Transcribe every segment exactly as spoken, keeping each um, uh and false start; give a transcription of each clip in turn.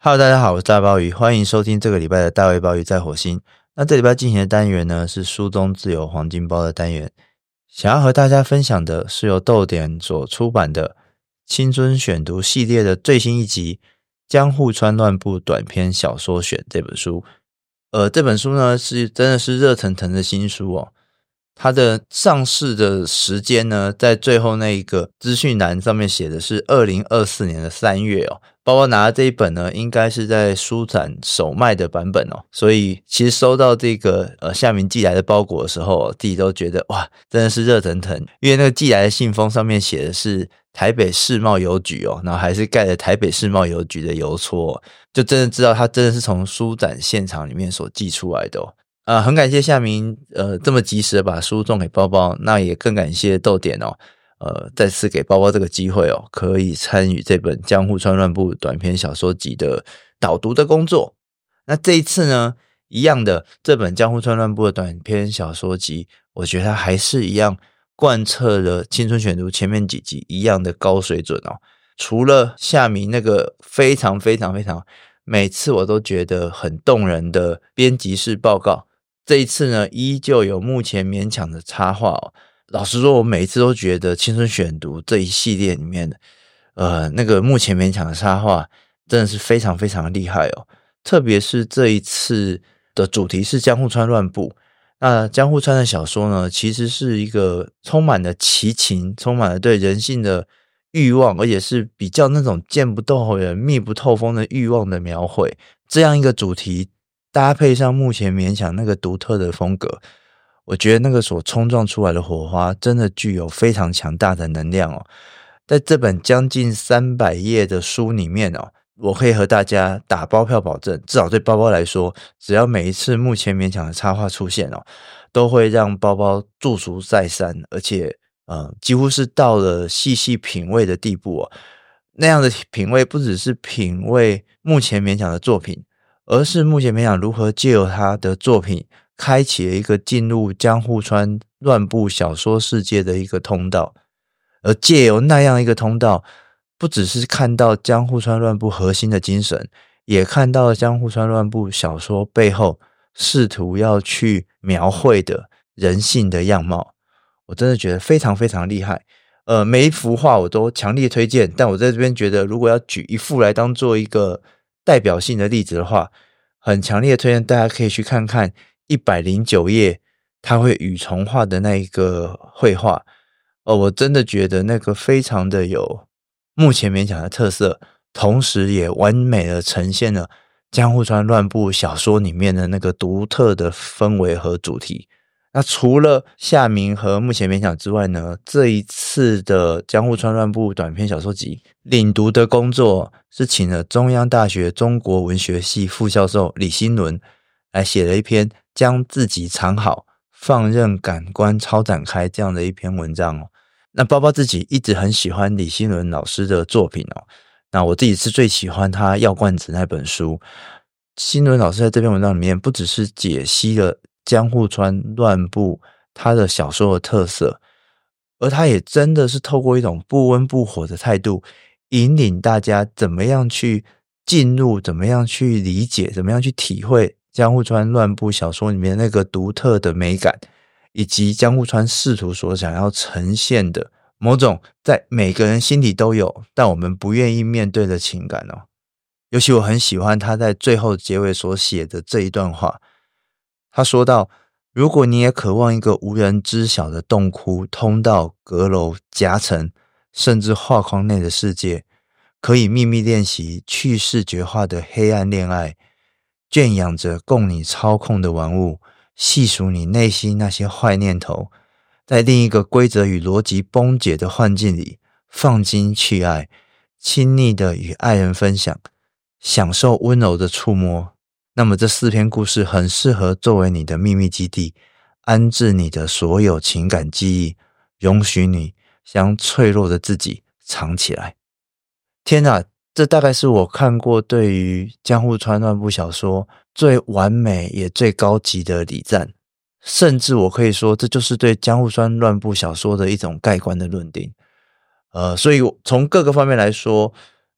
Hello， 大家好，我是大鲍鱼，欢迎收听这个礼拜的大卫鲍鱼在火星。那这礼拜进行的单元呢，是书中自有黄金包的单元。想要和大家分享的是由逗点所出版的青春选读系列的最新一集《江户川乱步短篇小说选》这本书。呃，这本书呢是真的是热腾腾的新书哦。它的上市的时间呢，在最后那一个资讯栏上面写的是二零二四年的三月哦。包包拿的这一本呢，应该是在书展首卖的版本哦，所以其实收到这个呃夏民寄来的包裹的时候，自己都觉得哇，真的是热腾腾，因为那个寄来的信封上面写的是台北世贸邮局哦，然后还是盖了台北世贸邮局的邮戳哦，就真的知道它真的是从书展现场里面所寄出来的哦。啊、呃，很感谢夏民呃这么及时的把书送给包包，那也更感谢逗点哦。呃，再次给包包这个机会哦，可以参与这本江户川乱步短篇小说集的导读的工作。那这一次呢，一样的，这本江户川乱步的短篇小说集，我觉得它还是一样贯彻了青春选读前面几集一样的高水准哦。除了夏民那个非常非常非常每次我都觉得很动人的编辑室报告，这一次呢，依旧有目前勉强的插画哦。老实说，我每一次都觉得青春选读这一系列里面的呃，那个目前勉强的插画真的是非常非常厉害哦。特别是这一次的主题是江户川乱步，那江户川的小说呢，其实是一个充满了奇情，充满了对人性的欲望，而且是比较那种见不透人密不透风的欲望的描绘。这样一个主题搭配上目前勉强那个独特的风格，我觉得那个所冲撞出来的火花真的具有非常强大的能量哦。在这本将近三百页的书里面哦，我可以和大家打包票保证，至少对包包来说，只要每一次目前勉强的插画出现哦，都会让包包驻足再三，而且呃，几乎是到了细细品味的地步哦。那样的品味不只是品味目前勉强的作品，而是目前勉强如何借由他的作品开启了一个进入江户川乱步小说世界的一个通道，而借由那样一个通道，不只是看到江户川乱步核心的精神，也看到江户川乱步小说背后试图要去描绘的人性的样貌。我真的觉得非常非常厉害。呃，每一幅画我都强烈推荐，但我在这边觉得，如果要举一幅来当做一个代表性的例子的话，很强烈推荐大家可以去看看一百零九页他会羽虫画的那一个绘画。哦，我真的觉得那个非常的有目前勉强的特色，同时也完美的呈现了江户川乱步小说里面的那个独特的氛围和主题。那除了夏民和目前勉强之外呢，这一次的江户川乱步短篇小说集领读的工作是请了中央大学中国文学系副教授李新伦来写了一篇将自己藏好，放任感官超展开这样的一篇文章哦。那包包自己一直很喜欢李新伦老师的作品哦，那我自己是最喜欢他药罐子那本书。新伦老师在这篇文章里面不只是解析了江户川乱步他的小说的特色，而他也真的是透过一种不温不火的态度，引领大家怎么样去进入，怎么样去理解，怎么样去体会江户川乱步小说里面那个独特的美感，以及江户川试图所想要呈现的某种在每个人心里都有但我们不愿意面对的情感哦。尤其我很喜欢他在最后结尾所写的这一段话，他说到，如果你也渴望一个无人知晓的洞窟、通道、阁楼、夹层，甚至画框内的世界，可以秘密练习去视觉化的黑暗恋爱，圈养着供你操控的玩物，细数你内心那些坏念头，在另一个规则与逻辑崩解的幻境里放金去爱，亲昵的与爱人分享，享受温柔的触摸，那么这四篇故事很适合作为你的秘密基地，安置你的所有情感记忆，容许你将脆弱的自己藏起来。天哪，这大概是我看过对于江户川乱步小说最完美也最高级的礼赞，甚至我可以说这就是对江户川乱步小说的一种盖棺的论定。呃，所以从各个方面来说，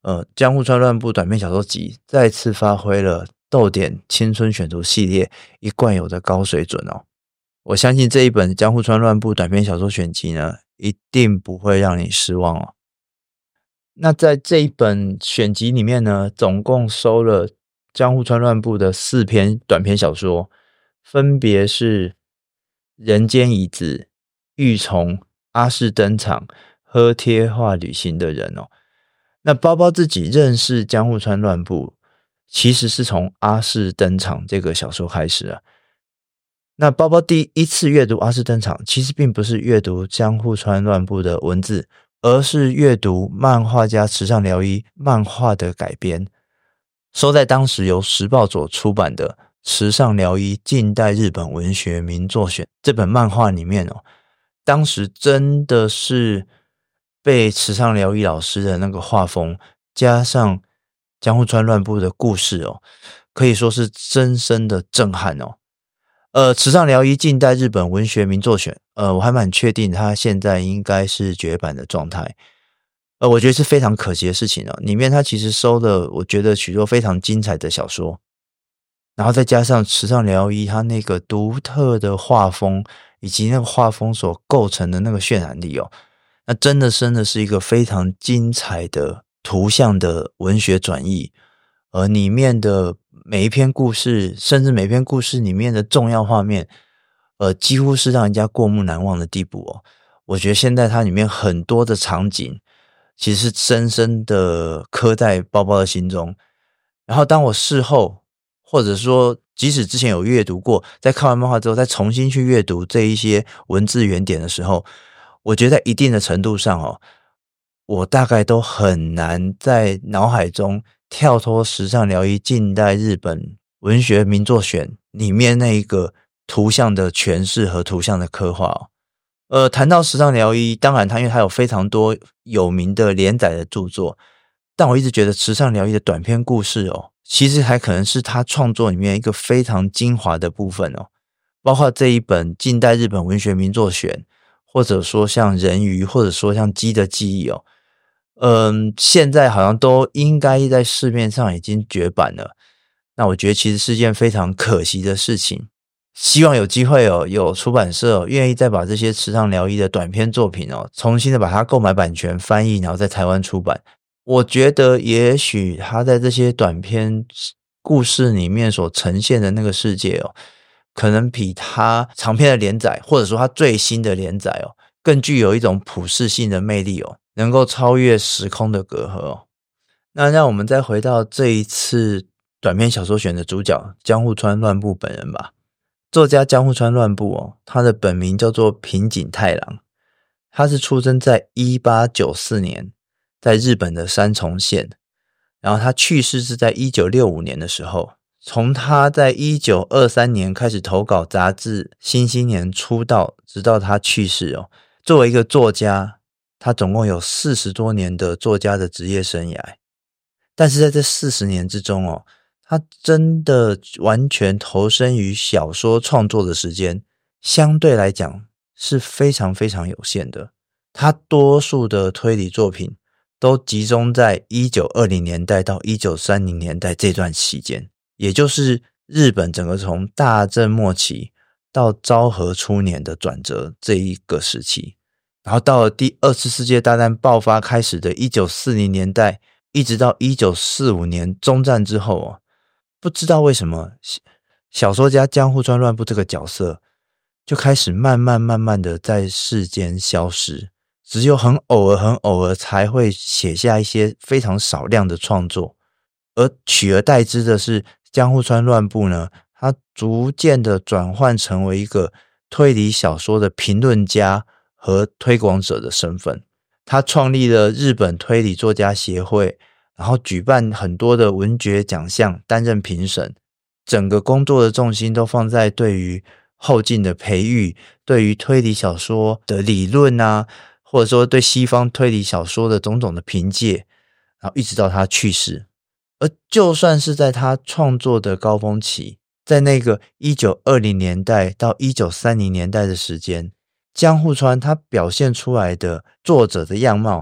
呃，江户川乱步短篇小说集再次发挥了逗点青春选读系列一贯有的高水准哦。我相信这一本江户川乱步短篇小说选集呢，一定不会让你失望哦。那在这一本选集里面呢，总共收了江户川乱步的四篇短篇小说，分别是人间椅子、玉虫、阿市登场、喝贴画旅行的人哦。那包包自己认识江户川乱步，其实是从阿市登场这个小说开始啊。那包包第一次阅读阿市登场，其实并不是阅读江户川乱步的文字，而是阅读漫画家池上辽一漫画的改编，收在当时由时报所出版的池上辽一近代日本文学名作选这本漫画里面哦。当时真的是被池上辽一老师的那个画风加上江户川乱步的故事哦，可以说是深深的震撼哦。呃，池上辽一近代日本文学名作选，呃，我还蛮确定他现在应该是绝版的状态。呃，我觉得是非常可惜的事情哦。里面他其实收了我觉得许多非常精彩的小说，然后再加上池上辽一他那个独特的画风，以及那个画风所构成的那个渲染力哦，那真的真的是一个非常精彩的图像的文学转译。而里面的每一篇故事，甚至每篇故事里面的重要画面，呃，几乎是让人家过目难忘的地步哦。我觉得现在它里面很多的场景，其实是深深的刻在包包的心中。然后当我事后，或者说即使之前有阅读过，在看完漫画之后再重新去阅读这一些文字原点的时候，我觉得在一定的程度上哦，我大概都很难在脑海中跳脱池上辽一近代日本文学名作选里面那一个图像的诠释和图像的刻画哦。呃，谈到池上辽一，当然他因为他有非常多有名的连载的著作，但我一直觉得池上辽一的短篇故事哦，其实还可能是他创作里面一个非常精华的部分哦。包括这一本近代日本文学名作选，或者说像人鱼，或者说像鸡的记忆哦，嗯，现在好像都应该在市面上已经绝版了。那我觉得其实是件非常可惜的事情。希望有机会哦，有出版社哦，愿意再把这些池上辽一的短篇作品哦，重新的把它购买版权翻译，然后在台湾出版。我觉得也许他在这些短篇故事里面所呈现的那个世界哦，可能比他长篇的连载，或者说他最新的连载哦，更具有一种普世性的魅力哦，能够超越时空的隔阂哦。那让我们再回到这一次短篇小说选的主角江户川乱步本人吧。作家江户川乱步哦，他的本名叫做平井太郎，他是出生在一八九四年，在日本的三重县，然后他去世是在一九六五年的时候。从他在一九二三年开始投稿杂志《新青年》出道，直到他去世哦，作为一个作家，他总共有四十多年的作家的职业生涯。但是在这四十年之中哦，他真的完全投身于小说创作的时间，相对来讲是非常非常有限的。他多数的推理作品都集中在一九二零年代到一九三零年代这段期间，也就是日本整个从大正末期到昭和初年的转折这一个时期。然后到了第二次世界大战爆发开始的一九四零年代，一直到一九四五年中战之后哦，不知道为什么小说家江户川乱步这个角色就开始慢慢慢慢的在世间消失，只有很偶尔很偶尔才会写下一些非常少量的创作。而取而代之的是江户川乱步呢，他逐渐的转换成为一个推理小说的评论家和推广者的身份。他创立了日本推理作家协会，然后举办很多的文学奖项，担任评审。整个工作的重心都放在对于后进的培育，对于推理小说的理论啊，或者说对西方推理小说的种种的评介，然后一直到他去世。而就算是在他创作的高峰期，在那个一九二零年代到一九三零年代的时间，江户川他表现出来的作者的样貌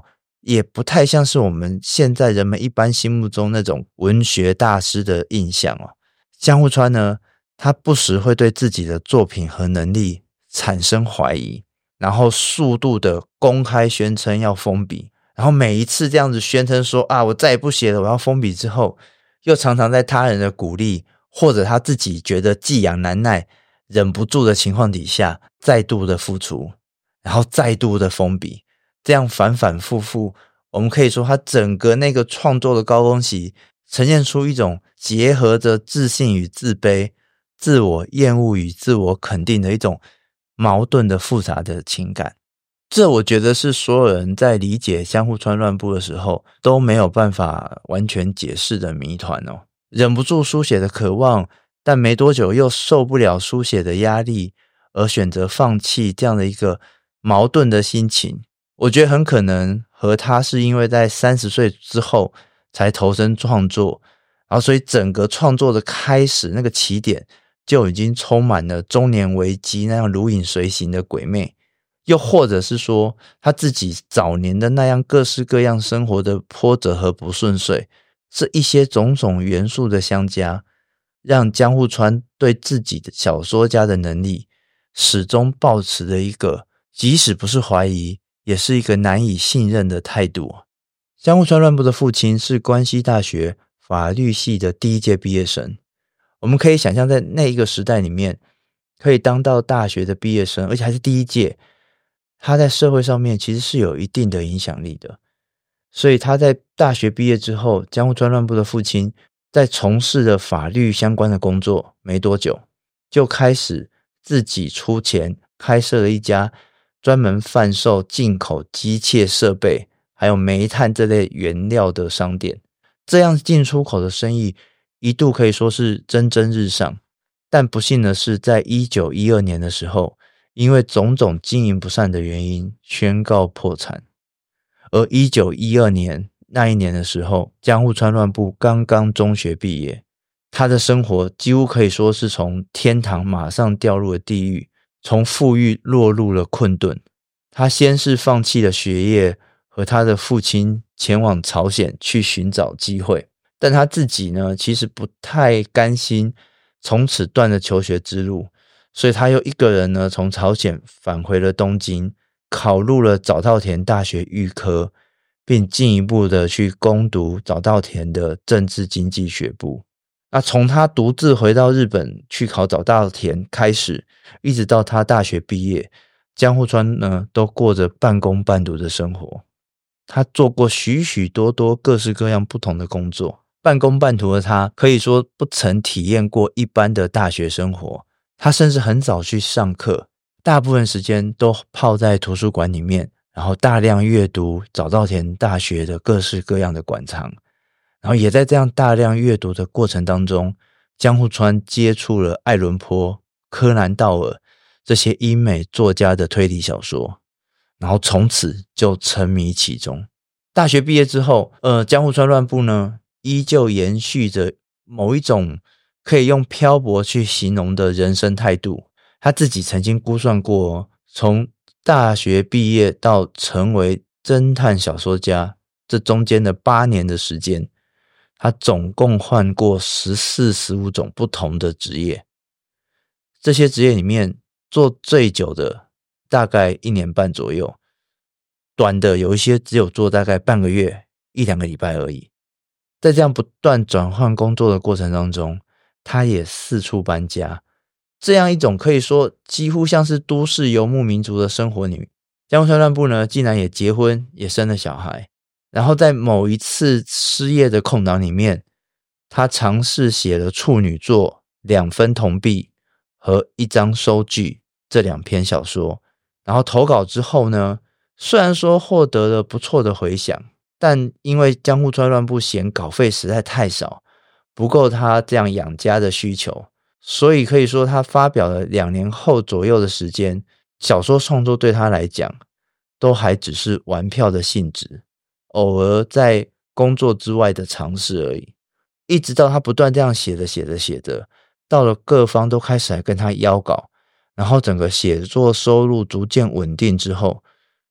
也不太像是我们现在人们一般心目中那种文学大师的印象哦。江户川呢，他不时会对自己的作品和能力产生怀疑，然后速度的公开宣称要封笔，然后每一次这样子宣称说啊，我再也不写了，我要封笔之后，又常常在他人的鼓励或者他自己觉得寄养难耐忍不住的情况底下再度的复出，然后再度的封笔，这样反反复复，我们可以说他整个那个创作的高峰期呈现出一种结合着自信与自卑，自我厌恶与自我肯定的一种矛盾的复杂的情感。这我觉得是所有人在理解江户川乱步的时候都没有办法完全解释的谜团哦。忍不住书写的渴望，但没多久又受不了书写的压力，而选择放弃，这样的一个矛盾的心情，我觉得很可能和他是因为在三十岁之后才投身创作，然后所以整个创作的开始那个起点就已经充满了中年危机那样如影随形的鬼魅，又或者是说他自己早年的那样各式各样生活的波折和不顺遂，这一些种种元素的相加，让江户川对自己的小说家的能力始终抱持着一个即使不是怀疑，也是一个难以信任的态度。江户川乱步的父亲是关西大学法律系的第一届毕业生，我们可以想象在那一个时代里面可以当到大学的毕业生，而且还是第一届，他在社会上面其实是有一定的影响力的。所以他在大学毕业之后，江户川乱步的父亲在从事的法律相关的工作没多久，就开始自己出钱开设了一家专门贩售进口机械设备还有煤炭这类原料的商店。这样进出口的生意一度可以说是蒸蒸日上，但不幸的是在一九一二年的时候，因为种种经营不善的原因宣告破产。而一九一二年那一年的时候，江户川乱步刚刚中学毕业，他的生活几乎可以说是从天堂马上掉入了地狱，从富裕落入了困顿。他先是放弃了学业，和他的父亲前往朝鲜去寻找机会，但他自己呢，其实不太甘心从此断了求学之路，所以他又一个人呢从朝鲜返回了东京，考入了早稻田大学预科，并进一步的去攻读早稻田的政治经济学部。那从他独自回到日本去考早稻田开始，一直到他大学毕业，江户川呢都过着半工半读的生活。他做过许许多多各式各样不同的工作，半工半读的他可以说不曾体验过一般的大学生活。他甚至很早去上课，大部分时间都泡在图书馆里面，然后大量阅读早稻田大学的各式各样的馆藏。然后也在这样大量阅读的过程当中，江户川接触了爱伦坡、柯南道尔这些英美作家的推理小说，然后从此就沉迷其中。大学毕业之后，呃，江户川乱步呢，依旧延续着某一种可以用漂泊去形容的人生态度。他自己曾经估算过，从大学毕业到成为侦探小说家，这中间的八年的时间，他总共换过十四、十五种不同的职业。这些职业里面，做最久的大概一年半左右，短的有一些只有做大概半个月、一两个礼拜而已。在这样不断转换工作的过程当中，他也四处搬家。这样一种可以说几乎像是都市游牧民族的生活里，江户川乱步呢，竟然也结婚，也生了小孩。然后在某一次失业的空档里面，他尝试写了处女作、两分铜币和一张收据这两篇小说。然后投稿之后呢，虽然说获得了不错的回响，但因为江户川乱步嫌稿费实在太少，不够他这样养家的需求，所以可以说他发表了两年后左右的时间，小说创作对他来讲都还只是玩票的性质，偶尔在工作之外的尝试而已。一直到他不断这样写着写着写着，到了各方都开始来跟他邀稿，然后整个写作收入逐渐稳定之后，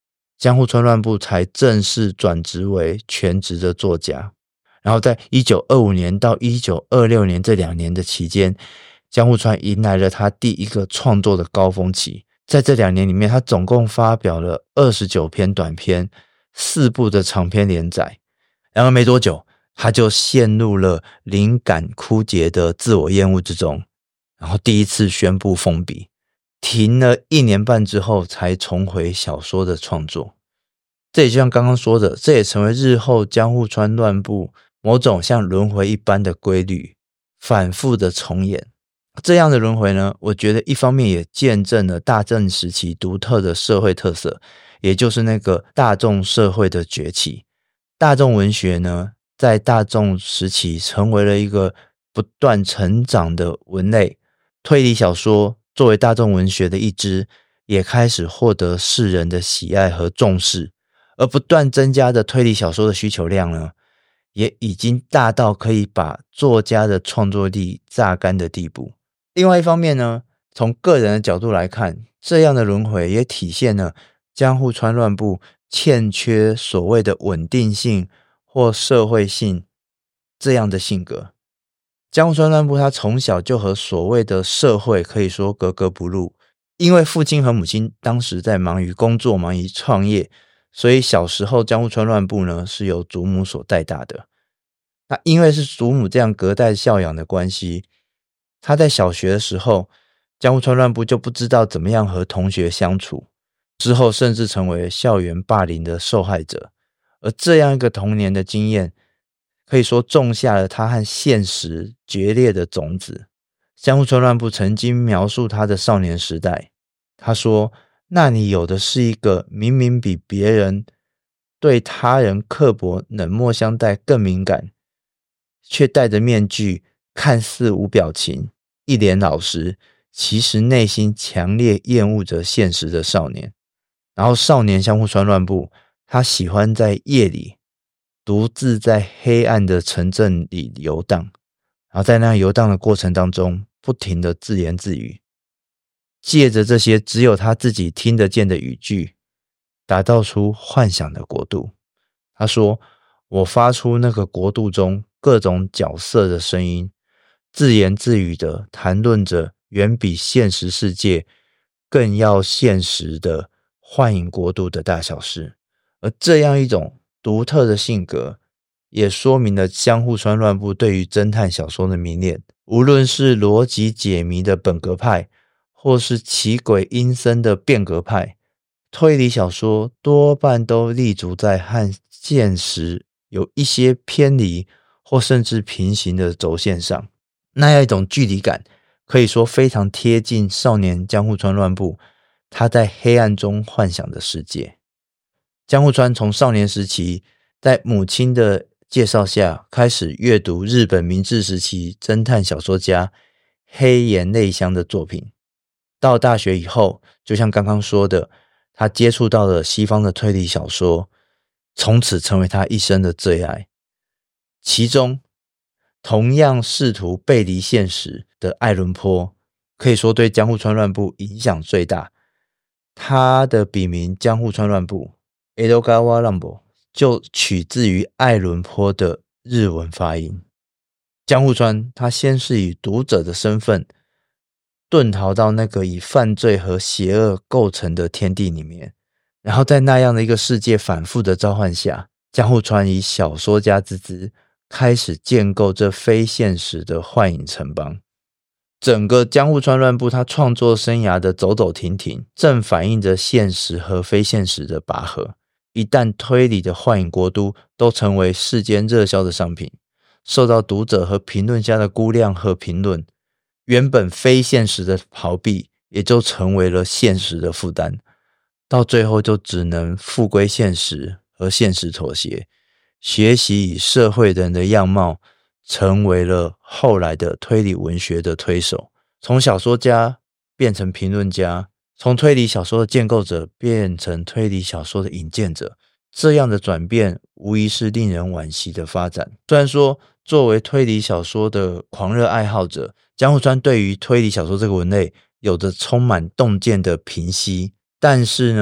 江户川乱步才正式转职为全职的作家。然后在一九二五年到一九二六年这两年的期间，江户川迎来了他第一个创作的高峰期。在这两年里面，他总共发表了二十九篇短篇，四部的长篇连载。然而没多久，他就陷入了灵感枯竭的自我厌恶之中，然后第一次宣布封笔，停了一年半之后才重回小说的创作。这也就像刚刚说的，这也成为日后江户川乱步某种像轮回一般的规律，反复的重演。这样的轮回呢，我觉得一方面也见证了大正时期独特的社会特色，也就是那个大众社会的崛起。大众文学呢，在大众时期成为了一个不断成长的文类，推理小说作为大众文学的一支，也开始获得世人的喜爱和重视。而不断增加的推理小说的需求量呢，也已经大到可以把作家的创作力榨干的地步。另外一方面呢，从个人的角度来看，这样的轮回也体现了江户川乱步欠缺所谓的稳定性或社会性这样的性格。江户川乱步他从小就和所谓的社会可以说格格不入，因为父亲和母亲当时在忙于工作，忙于创业，所以小时候江户川乱步呢是由祖母所带大的。那因为是祖母这样隔代孝养的关系，他在小学的时候，江户川乱步就不知道怎么样和同学相处，之后甚至成为校园霸凌的受害者。而这样一个童年的经验，可以说种下了他和现实决裂的种子。江户川乱步曾经描述他的少年时代，他说，那你有的是一个明明比别人对他人刻薄冷漠相待更敏感，却戴着面具，看似无表情，一脸老实，其实内心强烈厌恶着现实的少年。然后少年江户川乱步，他喜欢在夜里独自在黑暗的城镇里游荡，然后在那游荡的过程当中不停的自言自语，借着这些只有他自己听得见的语句，打造出幻想的国度。他说，我发出那个国度中各种角色的声音，自言自语的谈论着远比现实世界更要现实的幻影国度的大小事。而这样一种独特的性格，也说明了江户川乱步对于侦探小说的迷恋。无论是逻辑解谜的本格派，或是奇诡阴森的变革派，推理小说多半都立足在和现实有一些偏离或甚至平行的轴线上。那样一种距离感，可以说非常贴近少年江户川乱步他在黑暗中幻想的世界。江户川从少年时期在母亲的介绍下开始阅读日本明治时期侦探小说家黑岩泪香的作品。到大学以后，就像刚刚说的，他接触到了西方的推理小说，从此成为他一生的最爱。其中同样试图背离现实的爱伦坡，可以说对江户川乱步影响最大。他的笔名江户川乱步 Edogawa Rambo 就取自于爱伦坡的日文发音。江户川他先是以读者的身份遁逃到那个以犯罪和邪恶构成的天地里面，然后在那样的一个世界反复的召唤下，江户川以小说家之姿开始建构这非现实的幻影城邦。整个江户川乱步他创作生涯的走走停停，正反映着现实和非现实的拔河。一旦推理的幻影国都都成为世间热销的商品，受到读者和评论家的估量和评论，原本非现实的逃避也就成为了现实的负担，到最后就只能复归现实和现实妥协，学习以社会人的样貌，成为了后来的推理文学的推手。从小说家变成评论家，从推理小说的建构者变成推理小说的引荐者，这样的转变无疑是令人惋惜的发展。虽然说作为推理小说的狂热爱好者，江户川对于推理小说这个文类有着充满洞见的评析，但是呢，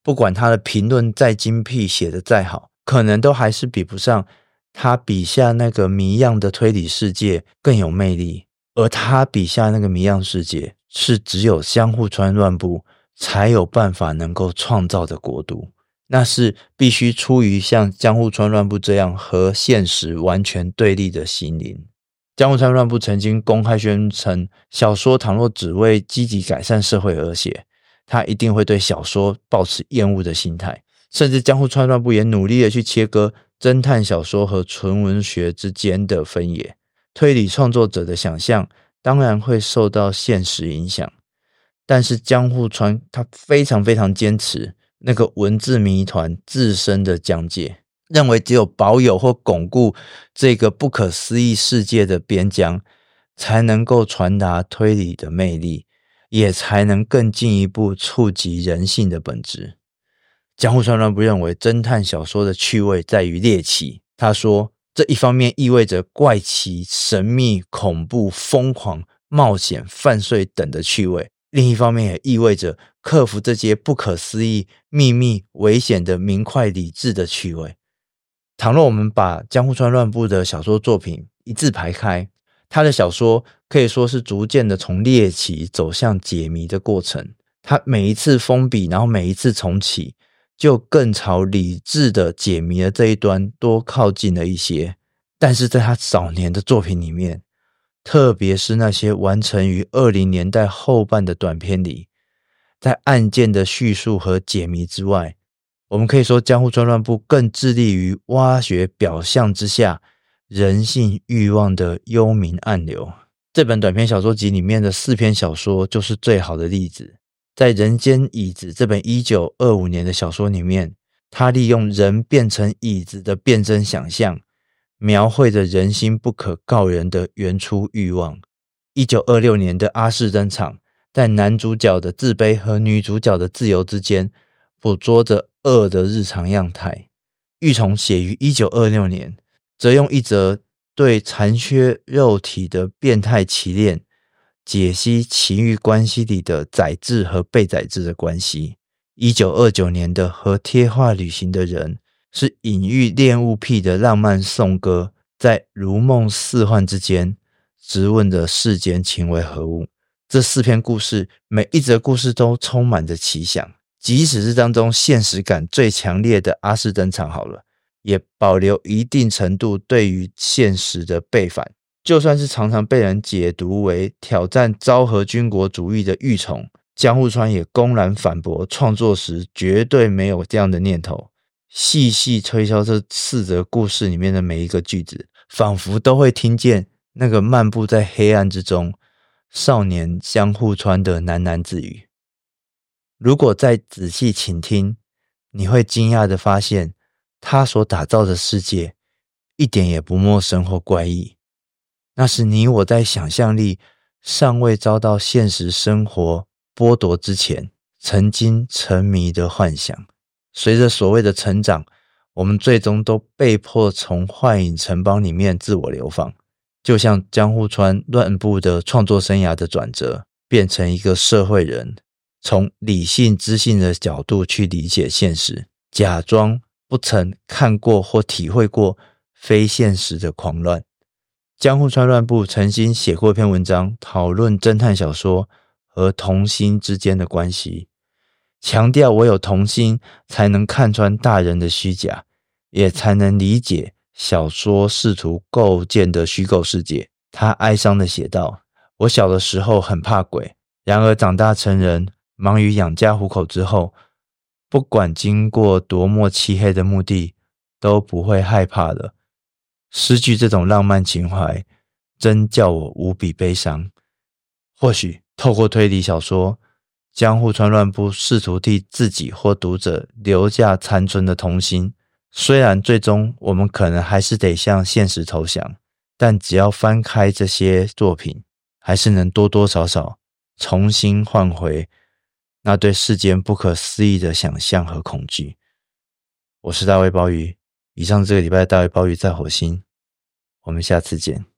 不管他的评论再精辟，写得再好，可能都还是比不上他笔下那个谜样的推理世界更有魅力。而他笔下那个谜样世界，是只有江户川乱步才有办法能够创造的国度，那是必须出于像江户川乱步这样和现实完全对立的心灵。江户川乱步曾经公开宣称，小说倘若只为积极改善社会而写，他一定会对小说抱持厌恶的心态。甚至江户川乱步也努力的去切割侦探小说和纯文学之间的分野。推理创作者的想象当然会受到现实影响，但是江户川他非常非常坚持那个文字谜团自身的疆界，认为只有保有或巩固这个不可思议世界的边疆，才能够传达推理的魅力，也才能更进一步触及人性的本质。江户川乱步认为侦探小说的趣味在于猎奇，他说这一方面意味着怪奇、神秘、恐怖、疯狂、冒险、犯罪等的趣味，另一方面也意味着克服这些不可思议、秘密、危险的明快理智的趣味。倘若我们把江户川乱步的小说作品一字排开，他的小说可以说是逐渐的从猎奇走向解谜的过程。他每一次封笔，然后每一次重启，就更朝理智的解谜的这一端多靠近了一些。但是在他早年的作品里面，特别是那些完成于二十年代后半的短篇里，在案件的叙述和解谜之外，我们可以说江户川乱步更致力于挖掘表象之下人性欲望的幽冥暗流。这本短篇小说集里面的四篇小说就是最好的例子。在人间椅子这本一九二五年的小说里面，他利用人变成椅子的辩证想象，描绘着人心不可告人的原初欲望。一九二六年的阿式登场，在男主角的自卑和女主角的自由之间捕捉着恶的日常样态。玉虫写于一九二六年，则用一则对残缺肉体的变态奇恋解析情欲关系里的宰制和被宰制的关系。一九二九年的和贴画旅行的人，是隐喻恋物癖的浪漫颂歌，在如梦似幻之间质问着世间情为何物。这四篇故事，每一则故事都充满着奇想，即使是当中现实感最强烈的阿式登场好了，也保留一定程度对于现实的背反。就算是常常被人解读为挑战昭和军国主义的玉虫，江户川也公然反驳创作时绝对没有这样的念头。细细推敲这四则故事里面的每一个句子，仿佛都会听见那个漫步在黑暗之中少年江户川的喃喃自语。如果再仔细倾听，你会惊讶地发现，他所打造的世界一点也不陌生或怪异。那是你我在想象力尚未遭到现实生活剥夺之前，曾经沉迷的幻想。随着所谓的成长，我们最终都被迫从幻影城邦里面自我流放，就像江户川乱步的创作生涯的转折，变成一个社会人，从理性知性的角度去理解现实，假装不曾看过或体会过非现实的狂乱。江户川乱步曾经写过一篇文章，讨论侦探小说和童心之间的关系，强调唯有童心才能看穿大人的虚假，也才能理解小说试图构建的虚构世界。他哀伤地写道，我小的时候很怕鬼，然而长大成人，忙于养家糊口之后，不管经过多么漆黑的墓地，都不会害怕了。失去这种浪漫情怀，真叫我无比悲伤。或许透过推理小说，江户川乱步试图替自己或读者留下残存的童心。虽然最终我们可能还是得向现实投降，但只要翻开这些作品，还是能多多少少重新换回那对世间不可思议的想象和恐惧。我是大卫鲍鱼，以上这个礼拜的大卫鲍鱼在火星，我们下次见。